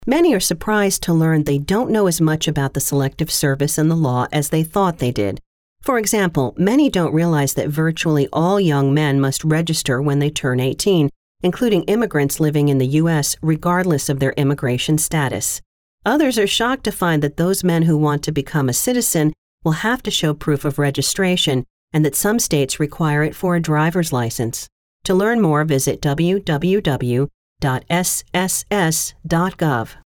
Many are surprised to learn they don't know as much about the Selective Service and the law as they thought they did. For example, many don't realize that virtually all young men must register when they turn 18, including immigrants living in the U.S. regardless of their immigration status. Others are shocked to find that those men who want to become a citizen will have to show proof of registration and that some states require it for a driver's license. To learn more, visit www.sss.gov.